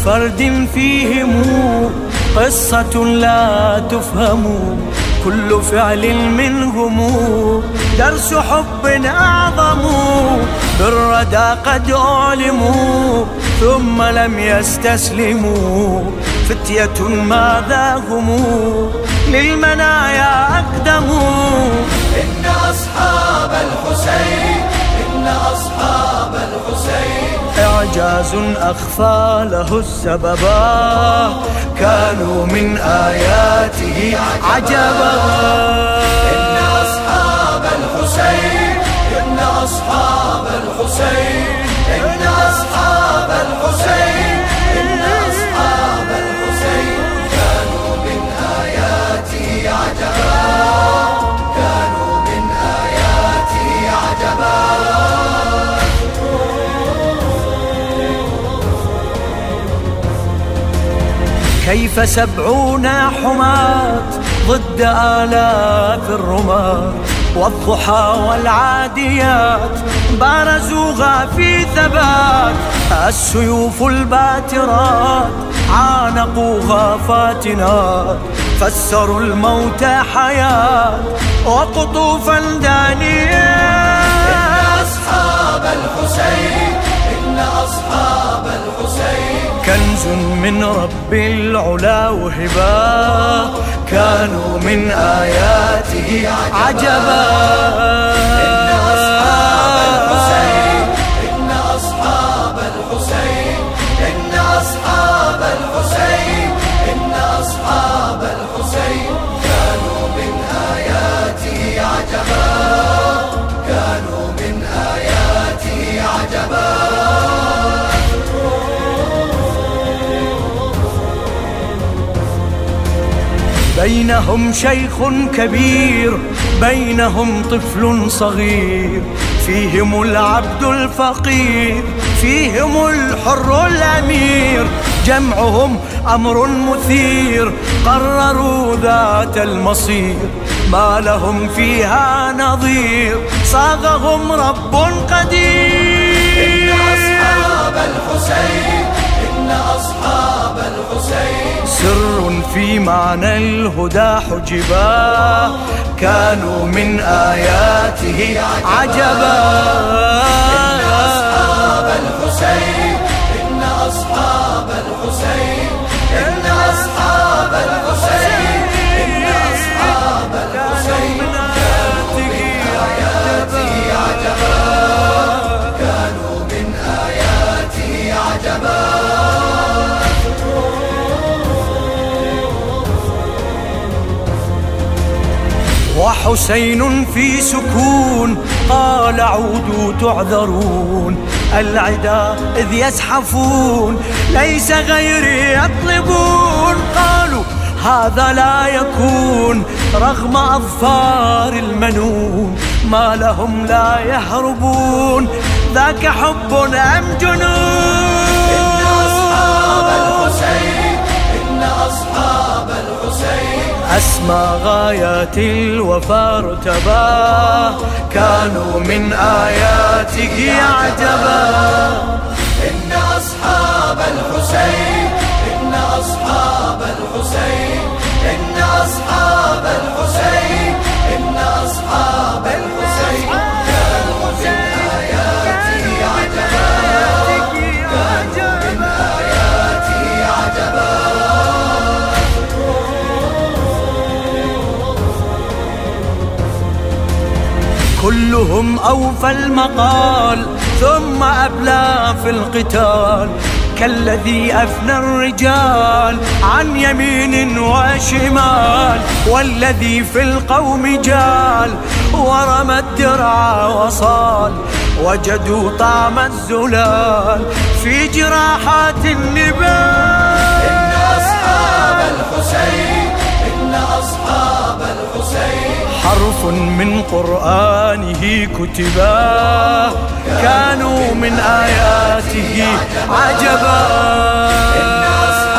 فرد فيهم قصة لا تفهم، كل فعل منهم درس حب أعظم. بالردى قد أعلموا ثم لم يستسلموا، فتية ماذا هم للمنايا أقدموا. إن أصحاب الحسين، إن أصحاب الحسين إعجاز أخفى له السببا، كانوا من آياته عجبا. إن أصحاب الحسين، إن أصحاب الحسين، إن أصحاب الحسين، إن أصحاب الحسين كانوا من آياته عجبا، كانوا من آياته عجبا. كيف 70 حماة ضد آلاف الرماة، والضحى والعاديات بارزوها في ثبات. السيوف الباترات عانقوها فاتنات، فسروا الموت حياة وقطوفا دانيات. إن أصحاب الحسين، إن أصحاب الحسين كنز من رب العلا وهبا، كانوا من آياته عجبا. إن أصحاب الحسين، إن أصحاب الحسين، إن أصحاب الحسين، إن أصحاب الحسين كانوا من آياته عجبا، كانوا من آياته عجبا. بينهم شيخ كبير، بينهم طفل صغير، فيهم العبد الفقير، فيهم الحر الأمير. جمعهم أمر مثير، قرروا ذات المصير، ما لهم فيها نظير، صاغهم رب قدير. إن أصحاب الحسين، إن أصحاب الحسين سر في معنى الهدى حجبا، كانوا من آياته عجبا. إن أصحاب الحسين، إن أصحاب الحسين، إن أصحاب الحسين، إن أصحاب الحسين كانوا من آياته عجبا، كانوا من آياته عجبا. وحسين في سكون قال عودوا تعذرون، العدا إذ يزحفون ليس غيري يطلبون. قالوا هذا لا يكون رغم أظفار المنون، ما لهم لا يهربون، ذاك حب أم جنون. إن أصحاب الحسين، إن أصحاب الحسين أسمى غايات الوفا ارتبا، كانوا من آياته عجبا. إن أصحاب الحسين، إن أصحاب الحسين، إن أصحاب الحسين، إن أصحاب الحسين كانوا من آياته عجبا، كانوا من آياته عجبا. كلهم أوفى المقال ثم أبلى في القتال، كالذي أفنى الرجال عن يمين وشمال، والذي في القوم جال ورمى الدرع وصال، وجدوا طعم الزلال في جراحات النبال. إن أصحاب الحسين، إن أصحاب الحسين حرف من قرآنه كتبا، كانوا من آياته عجبا.